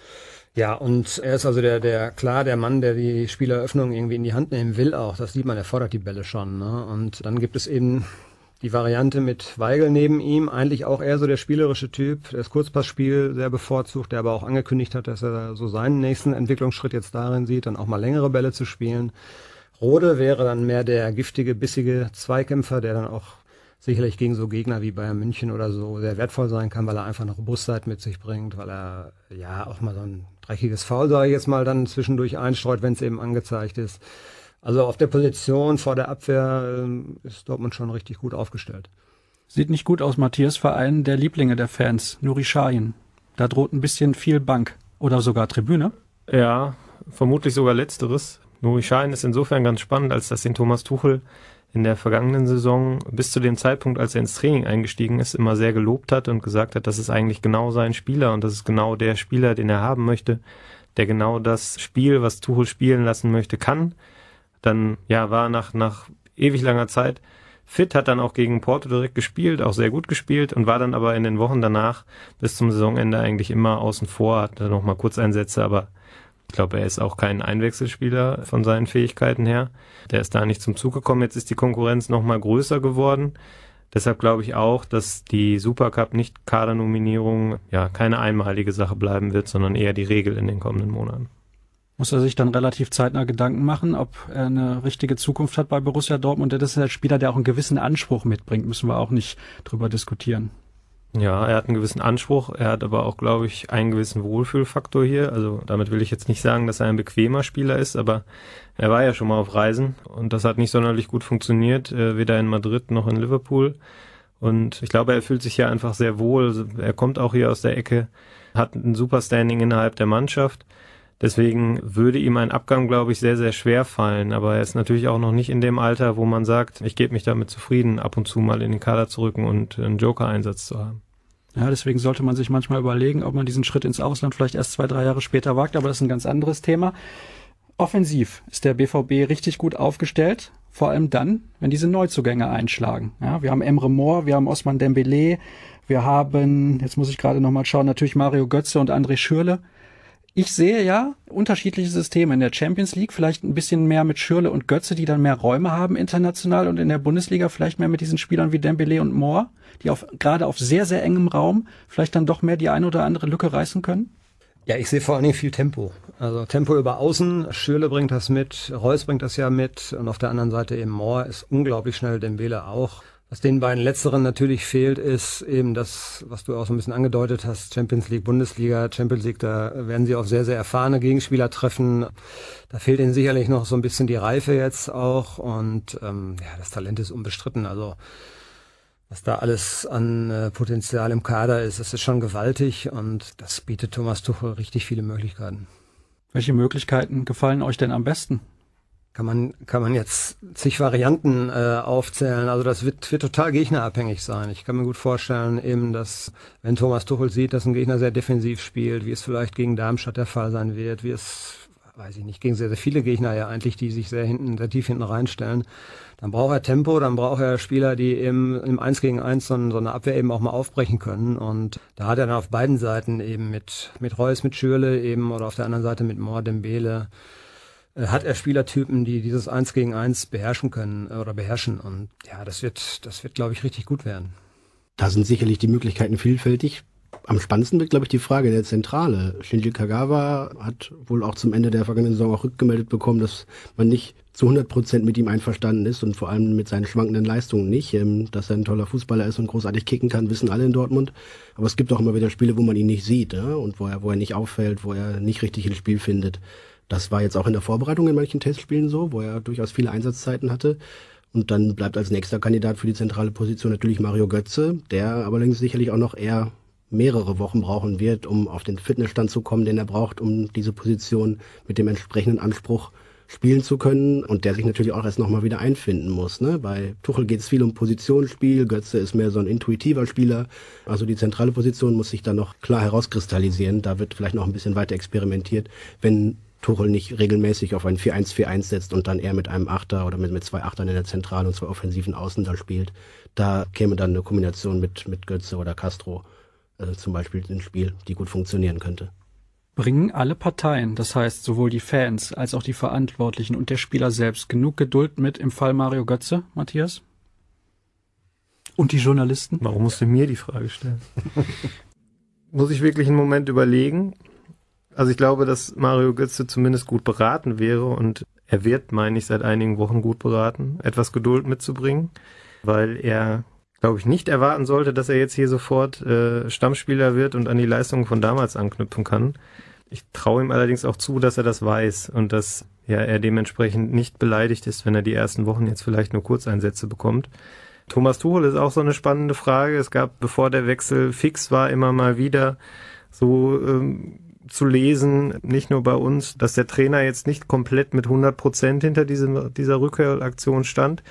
[SPEAKER 3] Ja, und er ist also der Mann, der die Spieleröffnung irgendwie in die Hand nehmen will auch. Das sieht man, er fordert die Bälle schon, ne? Und dann gibt es eben die Variante mit Weigl neben ihm, eigentlich auch eher so der spielerische Typ, der das Kurzpassspiel sehr bevorzugt, der aber auch angekündigt hat, dass er so seinen nächsten Entwicklungsschritt jetzt darin sieht, dann auch mal längere Bälle zu spielen. Rode wäre dann mehr der giftige, bissige Zweikämpfer, der dann auch sicherlich gegen so Gegner wie Bayern München oder so sehr wertvoll sein kann, weil er einfach eine Robustheit mit sich bringt, weil er ja auch mal so ein dreckiges Foul, sage ich jetzt mal, dann zwischendurch einstreut, wenn es eben angezeigt ist. Also auf der Position vor der Abwehr ist Dortmund schon richtig gut aufgestellt.
[SPEAKER 4] Sieht nicht gut aus, Matthias, für einen der Lieblinge der Fans, Nuri Sahin. Da droht ein bisschen viel Bank oder sogar Tribüne.
[SPEAKER 1] Ja, vermutlich sogar Letzteres. Nuri Sahin ist insofern ganz spannend, als dass den Thomas Tuchel in der vergangenen Saison bis zu dem Zeitpunkt, als er ins Training eingestiegen ist, immer sehr gelobt hat und gesagt hat, das ist eigentlich genau sein Spieler und das ist genau der Spieler, den er haben möchte, der genau das Spiel, was Tuchel spielen lassen möchte, kann. Dann war nach ewig langer Zeit fit, hat dann auch gegen Porto direkt gespielt, auch sehr gut gespielt und war dann aber in den Wochen danach bis zum Saisonende eigentlich immer außen vor, hatte noch mal Kurzeinsätze, aber ich glaube, er ist auch kein Einwechselspieler von seinen Fähigkeiten her. Der ist da nicht zum Zug gekommen. Jetzt ist die Konkurrenz noch mal größer geworden. Deshalb glaube ich auch, dass die Supercup-Nicht-Kadernominierung keine einmalige Sache bleiben wird, sondern eher die Regel in den kommenden Monaten.
[SPEAKER 4] Muss er sich dann relativ zeitnah Gedanken machen, ob er eine richtige Zukunft hat bei Borussia Dortmund. Das ist ein Spieler, der auch einen gewissen Anspruch mitbringt, müssen wir auch nicht drüber diskutieren.
[SPEAKER 1] Ja, er hat einen gewissen Anspruch, er hat aber auch, glaube ich, einen gewissen Wohlfühlfaktor hier. Also damit will ich jetzt nicht sagen, dass er ein bequemer Spieler ist, aber er war ja schon mal auf Reisen und das hat nicht sonderlich gut funktioniert, weder in Madrid noch in Liverpool. Und ich glaube, er fühlt sich hier einfach sehr wohl. Also er kommt auch hier aus der Ecke, hat ein super Standing innerhalb der Mannschaft. Deswegen würde ihm ein Abgang, glaube ich, sehr, sehr schwer fallen. Aber er ist natürlich auch noch nicht in dem Alter, wo man sagt, ich gebe mich damit zufrieden, ab und zu mal in den Kader zu rücken und einen Joker-Einsatz zu haben.
[SPEAKER 4] Ja, deswegen sollte man sich manchmal überlegen, ob man diesen Schritt ins Ausland vielleicht erst 2-3 Jahre später wagt. Aber das ist ein ganz anderes Thema. Offensiv ist der BVB richtig gut aufgestellt. Vor allem dann, wenn diese Neuzugänge einschlagen. Ja, wir haben Emre Mor, wir haben Ousmane Dembélé, wir haben, jetzt muss ich gerade nochmal schauen, natürlich Mario Götze und André Schürrle. Ich sehe ja unterschiedliche Systeme in der Champions League, vielleicht ein bisschen mehr mit Schürrle und Götze, die dann mehr Räume haben international und in der Bundesliga vielleicht mehr mit diesen Spielern wie Dembélé und Moore, die gerade auf sehr, sehr engem Raum vielleicht dann doch mehr die eine oder andere Lücke reißen können.
[SPEAKER 3] Ja, ich sehe vor allen Dingen viel Tempo. Also Tempo über Außen, Schürrle bringt das mit, Reus bringt das ja mit und auf der anderen Seite eben Mohr ist unglaublich schnell, Dembele auch. Was den beiden Letzteren natürlich fehlt, ist eben das, was du auch so ein bisschen angedeutet hast, Champions League, Bundesliga, Champions League, da werden sie auf sehr, sehr erfahrene Gegenspieler treffen. Da fehlt ihnen sicherlich noch so ein bisschen die Reife jetzt auch und das Talent ist unbestritten. Also was da alles an Potenzial im Kader ist, das ist schon gewaltig und das bietet Thomas Tuchel richtig viele Möglichkeiten.
[SPEAKER 4] Welche Möglichkeiten gefallen euch denn am besten?
[SPEAKER 3] Kann man jetzt zig Varianten aufzählen. Also das wird total gegnerabhängig sein. Ich kann mir gut vorstellen, eben, dass wenn Thomas Tuchel sieht, dass ein Gegner sehr defensiv spielt, wie es vielleicht gegen Darmstadt der Fall sein wird, wie es, weiß ich nicht, gegen sehr, sehr viele Gegner ja eigentlich, die sich sehr tief hinten reinstellen, dann braucht er Tempo, dann braucht er Spieler, die eben im 1 gegen 1 so eine Abwehr eben auch mal aufbrechen können. Und da hat er dann auf beiden Seiten eben mit Reus, mit Schürrle eben oder auf der anderen Seite mit Mohr, Dembele, hat er Spielertypen, die dieses 1 gegen 1 beherrschen können oder beherrschen. Und ja, das wird, glaube ich, richtig gut werden.
[SPEAKER 2] Da sind sicherlich die Möglichkeiten vielfältig. Am spannendsten wird, glaube ich, die Frage der Zentrale. Shinji Kagawa hat wohl auch zum Ende der vergangenen Saison auch rückgemeldet bekommen, dass man nicht zu 100% mit ihm einverstanden ist und vor allem mit seinen schwankenden Leistungen nicht. Dass er ein toller Fußballer ist und großartig kicken kann, wissen alle in Dortmund. Aber es gibt auch immer wieder Spiele, wo man ihn nicht sieht, ja? Und wo er nicht auffällt, wo er nicht richtig ins Spiel findet. Das war jetzt auch in der Vorbereitung in manchen Testspielen so, wo er durchaus viele Einsatzzeiten hatte. Und dann bleibt als nächster Kandidat für die zentrale Position natürlich Mario Götze, der allerdings sicherlich auch noch eher mehrere Wochen brauchen wird, um auf den Fitnessstand zu kommen, den er braucht, um diese Position mit dem entsprechenden Anspruch spielen zu können und der sich natürlich auch erst nochmal wieder einfinden muss. Ne? Bei Tuchel geht es viel um Positionsspiel, Götze ist mehr so ein intuitiver Spieler, also die zentrale Position muss sich dann noch klar herauskristallisieren, da wird vielleicht noch ein bisschen weiter experimentiert, wenn Tuchel nicht regelmäßig auf ein 4-1-4-1 setzt und dann eher mit einem Achter oder mit zwei Achtern in der Zentrale und zwei offensiven Außen da spielt. Da käme dann eine Kombination mit Götze oder Castro zum Beispiel ins Spiel, die gut funktionieren könnte.
[SPEAKER 4] Bringen alle Parteien, das heißt sowohl die Fans als auch die Verantwortlichen und der Spieler selbst, genug Geduld mit im Fall Mario Götze, Matthias? Und die Journalisten?
[SPEAKER 1] Warum musst du mir die Frage stellen? Muss ich wirklich einen Moment überlegen? Also ich glaube, dass Mario Götze zumindest gut beraten wäre und er wird, meine ich, seit einigen Wochen gut beraten, etwas Geduld mitzubringen, weil er, glaube ich, nicht erwarten sollte, dass er jetzt hier sofort Stammspieler wird und an die Leistungen von damals anknüpfen kann. Ich traue ihm allerdings auch zu, dass er das weiß und dass er dementsprechend nicht beleidigt ist, wenn er die ersten Wochen jetzt vielleicht nur Kurzeinsätze bekommt. Thomas Tuchel ist auch so eine spannende Frage. Es gab, bevor der Wechsel fix war, immer mal wieder so zu lesen, nicht nur bei uns, dass der Trainer jetzt nicht komplett mit 100% hinter dieser Rückkehraktion stand.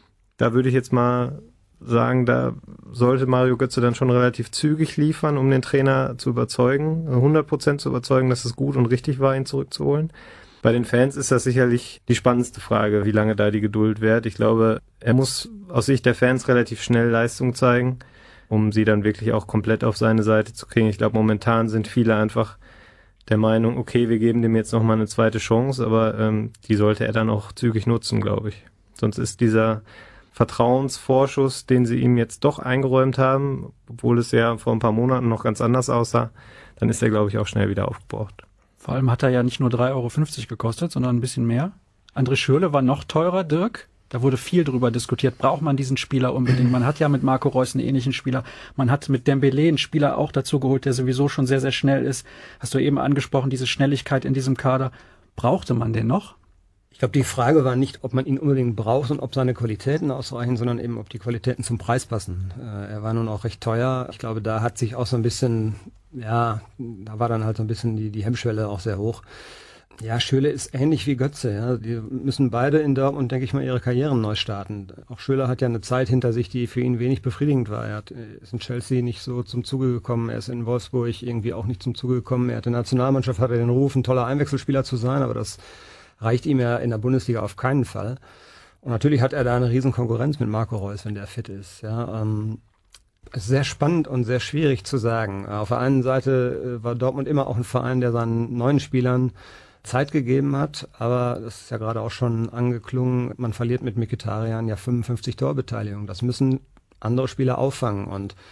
[SPEAKER 1] Da würde ich jetzt mal sagen, da sollte Mario Götze dann schon relativ zügig liefern, um den Trainer zu überzeugen, 100% zu überzeugen, dass es gut und richtig war, ihn zurückzuholen. Bei den Fans ist das sicherlich die spannendste Frage, wie lange da die Geduld währt. Ich glaube, er muss aus Sicht der Fans relativ schnell Leistung zeigen, um sie dann wirklich auch komplett auf seine Seite zu kriegen. Ich glaube, momentan sind viele einfach der Meinung, okay, wir geben dem jetzt nochmal eine zweite Chance, aber die sollte er dann auch zügig nutzen, glaube ich. Sonst ist dieser Vertrauensvorschuss, den sie ihm jetzt doch eingeräumt haben, obwohl es ja vor ein paar Monaten noch ganz anders aussah, dann ist er, glaube ich, auch schnell wieder aufgebraucht.
[SPEAKER 4] Vor allem hat er ja nicht nur 3,50 € gekostet, sondern ein bisschen mehr. André Schürrle war noch teurer, Dirk. Da wurde viel drüber diskutiert. Braucht man diesen Spieler unbedingt? Man hat ja mit Marco Reus einen ähnlichen Spieler. Man hat mit Dembele einen Spieler auch dazu geholt, der sowieso schon sehr, sehr schnell ist. Hast du eben angesprochen, diese Schnelligkeit in diesem Kader. Brauchte man den noch?
[SPEAKER 3] Ich glaube, die Frage war nicht, ob man ihn unbedingt braucht und ob seine Qualitäten ausreichen, sondern eben, ob die Qualitäten zum Preis passen. Er war nun auch recht teuer. Ich glaube, da hat sich auch so ein bisschen, da war dann halt so ein bisschen die Hemmschwelle auch sehr hoch. Ja, Schürrle ist ähnlich wie Götze. Ja. Die müssen beide in Dortmund, denke ich mal, ihre Karrieren neu starten. Auch Schürrle hat ja eine Zeit hinter sich, die für ihn wenig befriedigend war. Er ist in Chelsea nicht so zum Zuge gekommen. Er ist in Wolfsburg irgendwie auch nicht zum Zuge gekommen. Er hat in der Nationalmannschaft, hatte den Ruf, ein toller Einwechselspieler zu sein, aber das reicht ihm ja in der Bundesliga auf keinen Fall. Und natürlich hat er da eine riesen Konkurrenz mit Marco Reus, wenn der fit ist. Ja, es ist sehr spannend und sehr schwierig zu sagen. Auf der einen Seite war Dortmund immer auch ein Verein, der seinen neuen Spielern Zeit gegeben hat, aber das ist ja gerade auch schon angeklungen, man verliert mit Mkhitaryan ja 55 Torbeteiligung. Das müssen andere Spieler auffangen und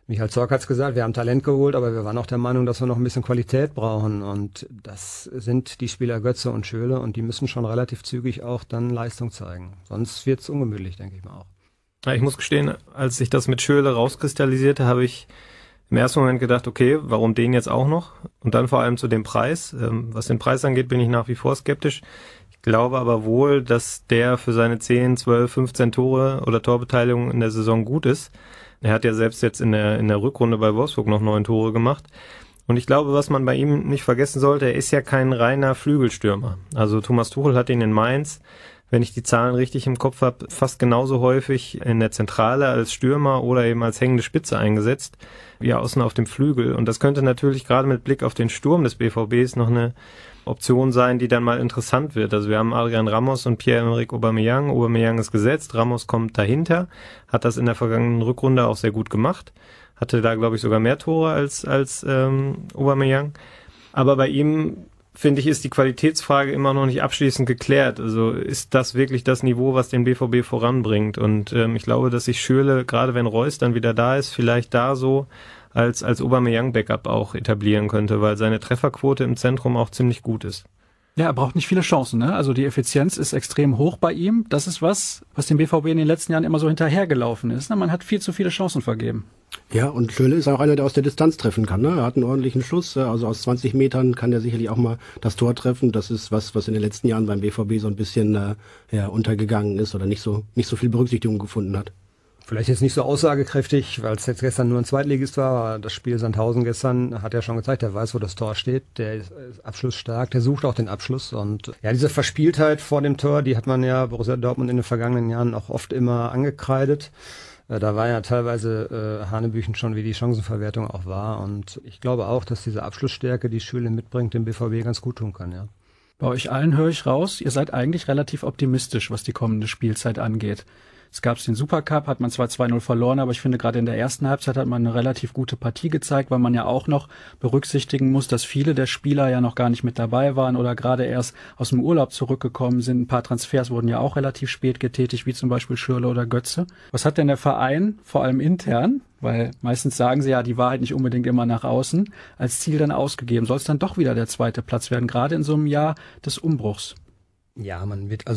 [SPEAKER 3] Michael Zorc hat's gesagt, wir haben Talent geholt, aber wir waren auch der Meinung, dass wir noch ein bisschen Qualität brauchen. Und das sind die Spieler Götze und Schöle und die müssen schon relativ zügig auch dann Leistung zeigen. Sonst wird's ungemütlich, denke ich mal auch.
[SPEAKER 1] Ja, ich muss gestehen, als sich das mit Schöle rauskristallisierte, habe ich im ersten Moment gedacht, okay, warum den jetzt auch noch? Und dann vor allem zu dem Preis. Was den Preis angeht, bin ich nach wie vor skeptisch. Ich glaube aber wohl, dass der für seine 10, 12, 15 Tore oder Torbeteiligung in der Saison gut ist. Er hat ja selbst jetzt in der Rückrunde bei Wolfsburg noch 9 Tore gemacht. Und ich glaube, was man bei ihm nicht vergessen sollte, er ist ja kein reiner Flügelstürmer. Also Thomas Tuchel hat ihn in Mainz, wenn ich die Zahlen richtig im Kopf habe, fast genauso häufig in der Zentrale als Stürmer oder eben als hängende Spitze eingesetzt, wie außen auf dem Flügel. Und das könnte natürlich gerade mit Blick auf den Sturm des BVBs noch eine Option sein, die dann mal interessant wird. Also wir haben Adrian Ramos und Pierre-Emerick Aubameyang. Aubameyang ist gesetzt, Ramos kommt dahinter, hat das in der vergangenen Rückrunde auch sehr gut gemacht. Hatte da, glaube ich, sogar mehr Tore als Aubameyang. Aber bei ihm, finde ich, ist die Qualitätsfrage immer noch nicht abschließend geklärt. Also ist das wirklich das Niveau, was den BVB voranbringt? Und ich glaube, dass sich Schürrle, gerade wenn Reus dann wieder da ist, vielleicht da so als Aubameyang-Backup auch etablieren könnte, weil seine Trefferquote im Zentrum auch ziemlich gut ist.
[SPEAKER 4] Ja, er braucht nicht viele Chancen, ne? Also die Effizienz ist extrem hoch bei ihm. Das ist was dem BVB in den letzten Jahren immer so hinterhergelaufen ist. Ne? Man hat viel zu viele Chancen vergeben.
[SPEAKER 2] Ja, und Schöle ist auch einer, der aus der Distanz treffen kann. Ne? Er hat einen ordentlichen Schuss, also aus 20 Metern kann er sicherlich auch mal das Tor treffen. Das ist was in den letzten Jahren beim BVB so ein bisschen untergegangen ist oder nicht so viel Berücksichtigung gefunden hat.
[SPEAKER 3] Vielleicht jetzt nicht so aussagekräftig, weil es jetzt gestern nur ein Zweitligist war, aber das Spiel Sandhausen gestern hat ja schon gezeigt, der weiß, wo das Tor steht, der ist abschlussstark, der sucht auch den Abschluss und ja, diese Verspieltheit vor dem Tor, die hat man ja Borussia Dortmund in den vergangenen Jahren auch oft immer angekreidet. Da war ja teilweise Hanebüchen schon, wie die Chancenverwertung auch war und ich glaube auch, dass diese Abschlussstärke, die Schüle mitbringt, dem BVB ganz gut tun kann, ja.
[SPEAKER 4] Bei euch allen höre ich raus, ihr seid eigentlich relativ optimistisch, was die kommende Spielzeit angeht. Es gab den Supercup, hat man zwar 2-0 verloren, aber ich finde, gerade in der ersten Halbzeit hat man eine relativ gute Partie gezeigt, weil man ja auch noch berücksichtigen muss, dass viele der Spieler ja noch gar nicht mit dabei waren oder gerade erst aus dem Urlaub zurückgekommen sind. Ein paar Transfers wurden ja auch relativ spät getätigt, wie zum Beispiel Schürrle oder Götze. Was hat denn der Verein, vor allem intern, weil meistens sagen sie ja die Wahrheit nicht unbedingt immer nach außen, als Ziel dann ausgegeben? Soll es dann doch wieder der zweite Platz werden, gerade in so einem Jahr des Umbruchs?
[SPEAKER 3] Ja,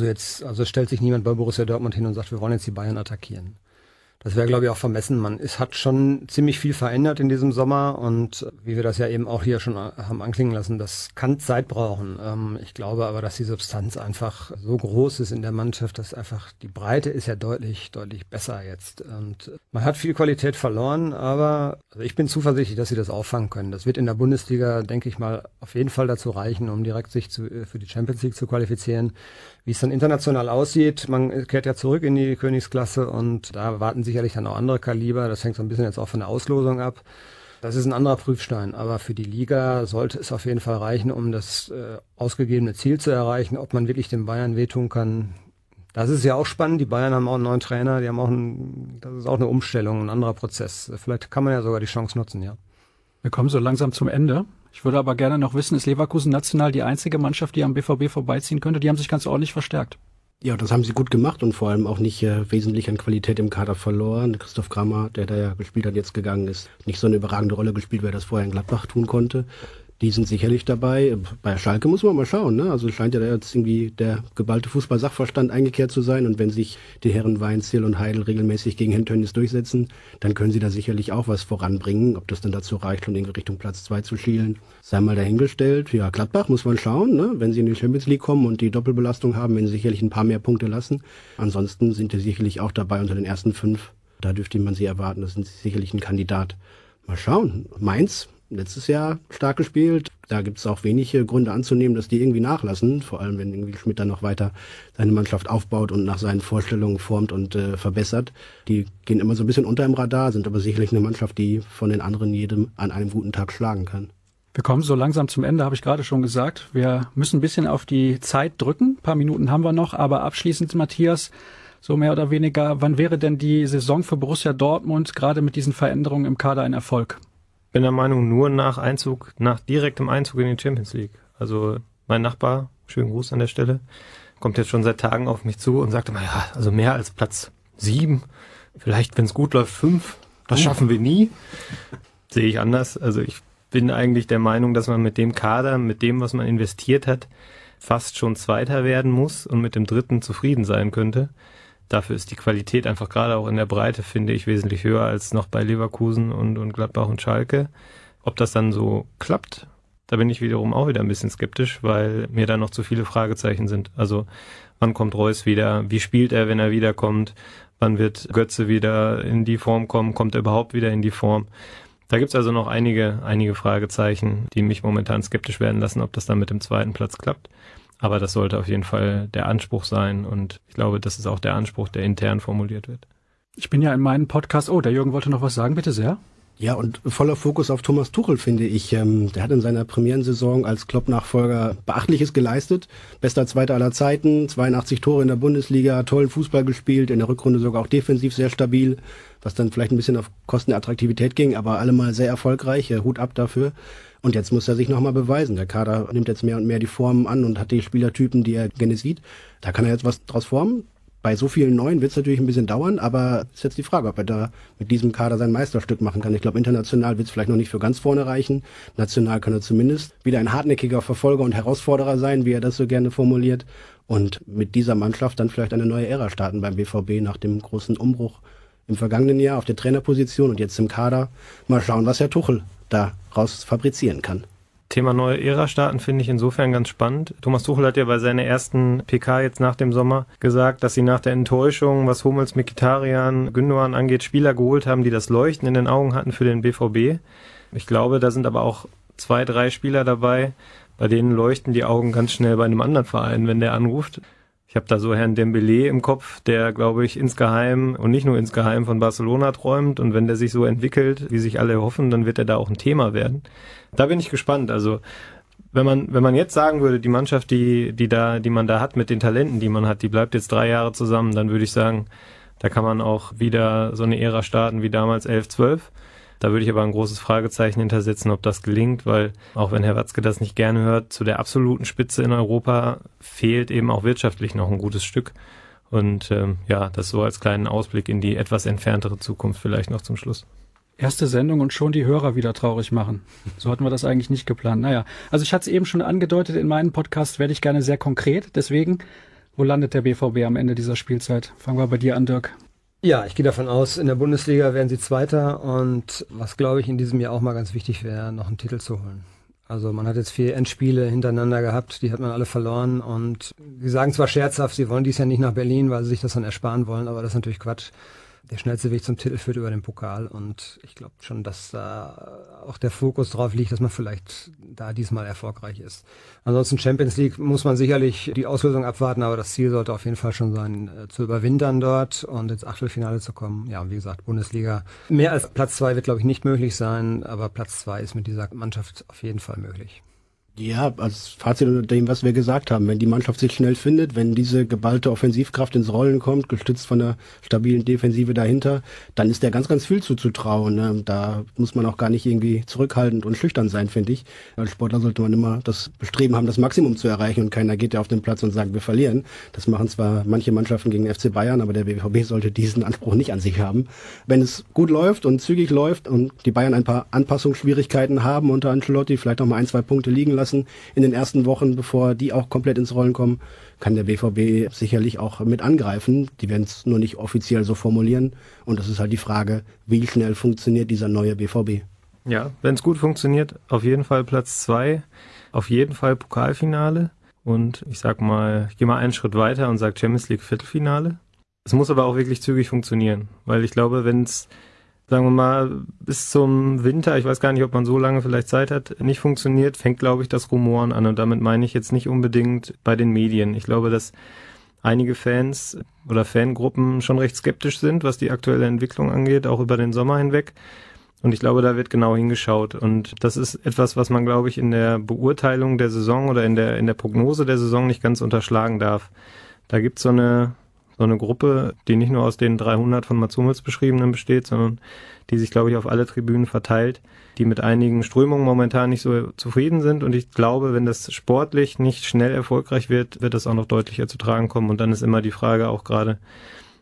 [SPEAKER 3] es stellt sich niemand bei Borussia Dortmund hin und sagt, wir wollen jetzt die Bayern attackieren. Das wäre, glaube ich, auch vermessen. Es hat schon ziemlich viel verändert in diesem Sommer und wie wir das ja eben auch hier schon haben anklingen lassen, das kann Zeit brauchen. Ich glaube aber, dass die Substanz einfach so groß ist in der Mannschaft, dass einfach die Breite ist ja deutlich, deutlich besser jetzt. Und man hat viel Qualität verloren, aber also ich bin zuversichtlich, dass sie das auffangen können. Das wird in der Bundesliga, denke ich mal, auf jeden Fall dazu reichen, um direkt sich für die Champions League zu qualifizieren. Wie es dann international aussieht, man kehrt ja zurück in die Königsklasse und da warten sicherlich dann auch andere Kaliber. Das hängt so ein bisschen jetzt auch von der Auslosung ab. Das ist ein anderer Prüfstein, aber für die Liga sollte es auf jeden Fall reichen, um das ausgegebene Ziel zu erreichen. Ob man wirklich den Bayern wehtun kann, das ist ja auch spannend. Die Bayern haben auch einen neuen Trainer, das ist auch eine Umstellung, ein anderer Prozess. Vielleicht kann man ja sogar die Chance nutzen, ja.
[SPEAKER 4] Wir kommen so langsam zum Ende. Ich würde aber gerne noch wissen, ist Leverkusen national die einzige Mannschaft, die am BVB vorbeiziehen könnte? Die haben sich ganz ordentlich verstärkt.
[SPEAKER 2] Ja, das haben sie gut gemacht und vor allem auch nicht wesentlich an Qualität im Kader verloren. Christoph Kramer, der da ja gespielt hat, jetzt gegangen ist, nicht so eine überragende Rolle gespielt, wer das vorher in Gladbach tun konnte. Die sind sicherlich dabei. Bei Schalke muss man mal schauen, ne? Also scheint ja da jetzt irgendwie der geballte Fußball-Sachverstand eingekehrt zu sein. Und wenn sich die Herren Weinzierl und Heidel regelmäßig gegen Hentönnies durchsetzen, dann können sie da sicherlich auch was voranbringen. Ob das dann dazu reicht, schon in Richtung Platz 2 zu schielen, sei mal dahingestellt. Ja, Gladbach muss man schauen, ne? Wenn sie in die Champions League kommen und die Doppelbelastung haben, werden sie sicherlich ein paar mehr Punkte lassen. Ansonsten sind die sicherlich auch dabei unter den ersten 5. Da dürfte man sie erwarten. Das sind sicherlich ein Kandidat. Mal schauen. Mainz, letztes Jahr stark gespielt. Da gibt es auch wenige Gründe anzunehmen, dass die irgendwie nachlassen. Vor allem, wenn irgendwie Schmidt dann noch weiter seine Mannschaft aufbaut und nach seinen Vorstellungen formt und verbessert. Die gehen immer so ein bisschen unter im Radar, sind aber sicherlich eine Mannschaft, die von den anderen jedem an einem guten Tag schlagen kann.
[SPEAKER 4] Wir kommen so langsam zum Ende, habe ich gerade schon gesagt. Wir müssen ein bisschen auf die Zeit drücken. Ein paar Minuten haben wir noch, aber abschließend, Matthias, so mehr oder weniger, wann wäre denn die Saison für Borussia Dortmund gerade mit diesen Veränderungen im Kader ein Erfolg?
[SPEAKER 1] Ich bin der Meinung, nur nach direktem Einzug in die Champions League. Also mein Nachbar, schönen Gruß an der Stelle, kommt jetzt schon seit Tagen auf mich zu und sagt immer, ja, also mehr als Platz 7, vielleicht, wenn es gut läuft, 5. Das schaffen wir nie. Sehe ich anders. Also ich bin eigentlich der Meinung, dass man mit dem Kader, mit dem, was man investiert hat, fast schon Zweiter werden muss und mit dem Dritten zufrieden sein könnte. Dafür ist die Qualität einfach gerade auch in der Breite, finde ich, wesentlich höher als noch bei Leverkusen und Gladbach und Schalke. Ob das dann so klappt, da bin ich wiederum auch wieder ein bisschen skeptisch, weil mir da noch zu viele Fragezeichen sind. Also wann kommt Reus wieder? Wie spielt er, wenn er wiederkommt? Wann wird Götze wieder in die Form kommen? Kommt er überhaupt wieder in die Form? Da gibt's also noch einige Fragezeichen, die mich momentan skeptisch werden lassen, ob das dann mit dem zweiten Platz klappt. Aber das sollte auf jeden Fall der Anspruch sein und ich glaube, das ist auch der Anspruch, der intern formuliert wird.
[SPEAKER 4] Ich bin ja in meinem Podcast, der Jürgen wollte noch was sagen, bitte sehr.
[SPEAKER 2] Ja, und voller Fokus auf Thomas Tuchel, finde ich. Der hat in seiner Premierensaison als Klopp-Nachfolger Beachtliches geleistet. Bester Zweiter aller Zeiten, 82 Tore in der Bundesliga, tollen Fußball gespielt, in der Rückrunde sogar auch defensiv sehr stabil, was dann vielleicht ein bisschen auf Kosten der Attraktivität ging, aber allemal sehr erfolgreich. Hut ab dafür. Und jetzt muss er sich nochmal beweisen. Der Kader nimmt jetzt mehr und mehr die Formen an und hat die Spielertypen, die er gerne sieht. Da kann er jetzt was draus formen. Bei so vielen Neuen wird es natürlich ein bisschen dauern, aber ist jetzt die Frage, ob er da mit diesem Kader sein Meisterstück machen kann. Ich glaube, international wird es vielleicht noch nicht für ganz vorne reichen. National kann er zumindest wieder ein hartnäckiger Verfolger und Herausforderer sein, wie er das so gerne formuliert. Und mit dieser Mannschaft dann vielleicht eine neue Ära starten beim BVB nach dem großen Umbruch im vergangenen Jahr auf der Trainerposition und jetzt im Kader. Mal schauen, was Herr Tuchel da raus fabrizieren kann.
[SPEAKER 1] Thema neue Ära starten finde ich insofern ganz spannend. Thomas Tuchel hat ja bei seiner ersten PK jetzt nach dem Sommer gesagt, dass sie nach der Enttäuschung, was Hummels, Mkhitaryan, Gündogan angeht, Spieler geholt haben, die das Leuchten in den Augen hatten für den BVB. Ich glaube, da sind aber auch 2, 3 Spieler dabei, bei denen leuchten die Augen ganz schnell bei einem anderen Verein, wenn der anruft. Ich habe da so Herrn Dembélé im Kopf, der, glaube ich, insgeheim und nicht nur insgeheim von Barcelona träumt. Und wenn der sich so entwickelt, wie sich alle hoffen, dann wird er da auch ein Thema werden. Da bin ich gespannt. Also wenn man jetzt sagen würde, die Mannschaft, die man da hat mit den Talenten, die man hat, die bleibt jetzt 3 Jahre zusammen, dann würde ich sagen, da kann man auch wieder so eine Ära starten wie damals 11, 12. Da würde ich aber ein großes Fragezeichen hintersetzen, ob das gelingt, weil auch wenn Herr Watzke das nicht gerne hört, zu der absoluten Spitze in Europa fehlt eben auch wirtschaftlich noch ein gutes Stück. Und das so als kleinen Ausblick in die etwas entferntere Zukunft vielleicht noch zum Schluss.
[SPEAKER 4] Erste Sendung und schon die Hörer wieder traurig machen. So hatten wir das eigentlich nicht geplant. Naja, also ich hatte es eben schon angedeutet, in meinem Podcast werde ich gerne sehr konkret. Deswegen, wo landet der BVB am Ende dieser Spielzeit? Fangen wir bei dir an, Dirk.
[SPEAKER 3] Ja, ich gehe davon aus, in der Bundesliga werden sie Zweiter und was, glaube ich, in diesem Jahr auch mal ganz wichtig wäre, noch einen Titel zu holen. Also man hat jetzt 4 Endspiele hintereinander gehabt, die hat man alle verloren und sie sagen zwar scherzhaft, sie wollen dies Jahr nicht nach Berlin, weil sie sich das dann ersparen wollen, aber das ist natürlich Quatsch. Der schnellste Weg zum Titel führt über den Pokal und ich glaube schon, dass da auch der Fokus drauf liegt, dass man vielleicht da diesmal erfolgreich ist. Ansonsten Champions League muss man sicherlich die Auslösung abwarten, aber das Ziel sollte auf jeden Fall schon sein, zu überwintern dort und ins Achtelfinale zu kommen. Ja, und wie gesagt, Bundesliga. Mehr als Platz 2 wird, glaube ich, nicht möglich sein, aber Platz 2 ist mit dieser Mannschaft auf jeden Fall möglich.
[SPEAKER 2] Ja, als Fazit unter dem, was wir gesagt haben, wenn die Mannschaft sich schnell findet, wenn diese geballte Offensivkraft ins Rollen kommt, gestützt von einer stabilen Defensive dahinter, dann ist der ganz, ganz viel zuzutrauen. Ne? Da muss man auch gar nicht irgendwie zurückhaltend und schüchtern sein, finde ich. Als Sportler sollte man immer das Bestreben haben, das Maximum zu erreichen und keiner geht ja auf den Platz und sagt, wir verlieren. Das machen zwar manche Mannschaften gegen den FC Bayern, aber der BVB sollte diesen Anspruch nicht an sich haben. Wenn es gut läuft und zügig läuft und die Bayern ein paar Anpassungsschwierigkeiten haben unter Ancelotti, vielleicht noch mal 1, 2 Punkte liegen lassen, in den ersten Wochen, bevor die auch komplett ins Rollen kommen, kann der BVB sicherlich auch mit angreifen. Die werden es nur nicht offiziell so formulieren. Und das ist halt die Frage, wie schnell funktioniert dieser neue BVB?
[SPEAKER 1] Ja, wenn es gut funktioniert, auf jeden Fall Platz 2, auf jeden Fall Pokalfinale. Und ich sag mal, ich gehe mal einen Schritt weiter und sage Champions League Viertelfinale. Es muss aber auch wirklich zügig funktionieren, weil ich glaube, wenn es, sagen wir mal, bis zum Winter, ich weiß gar nicht, ob man so lange vielleicht Zeit hat, nicht funktioniert, fängt, glaube ich, das Rumoren an. Und damit meine ich jetzt nicht unbedingt bei den Medien. Ich glaube, dass einige Fans oder Fangruppen schon recht skeptisch sind, was die aktuelle Entwicklung angeht, auch über den Sommer hinweg. Und ich glaube, da wird genau hingeschaut. Und das ist etwas, was man, glaube ich, in der Beurteilung der Saison oder in der Prognose der Saison nicht ganz unterschlagen darf. Da gibt es so eine Gruppe, die nicht nur aus den 300 von Mats Hummels beschriebenen besteht, sondern die sich, glaube ich, auf alle Tribünen verteilt, die mit einigen Strömungen momentan nicht so zufrieden sind. Und ich glaube, wenn das sportlich nicht schnell erfolgreich wird, wird das auch noch deutlicher zu tragen kommen. Und dann ist immer die Frage auch gerade,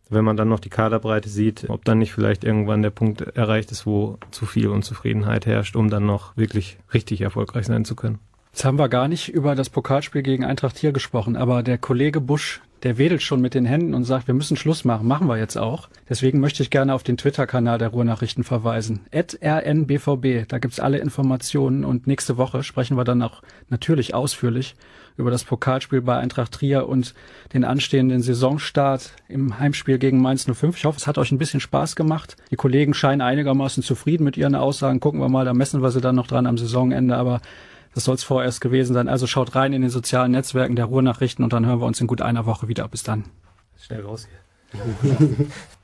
[SPEAKER 1] wenn man dann noch die Kaderbreite sieht, ob dann nicht vielleicht irgendwann der Punkt erreicht ist, wo zu viel Unzufriedenheit herrscht, um dann noch wirklich richtig erfolgreich sein zu können.
[SPEAKER 4] Jetzt haben wir gar nicht über das Pokalspiel gegen Eintracht Trier gesprochen, aber der Kollege Busch, der wedelt schon mit den Händen und sagt, wir müssen Schluss machen. Machen wir jetzt auch. Deswegen möchte ich gerne auf den Twitter-Kanal der Ruhrnachrichten verweisen. @rnbvb, da gibt's alle Informationen und nächste Woche sprechen wir dann auch natürlich ausführlich über das Pokalspiel bei Eintracht Trier und den anstehenden Saisonstart im Heimspiel gegen Mainz 05. Ich hoffe, es hat euch ein bisschen Spaß gemacht. Die Kollegen scheinen einigermaßen zufrieden mit ihren Aussagen. Gucken wir mal, da messen wir sie dann noch dran am Saisonende, aber das soll es vorerst gewesen sein. Also schaut rein in den sozialen Netzwerken der Ruhrnachrichten und dann hören wir uns in gut einer Woche wieder. Bis dann.
[SPEAKER 1] Schnell raus hier.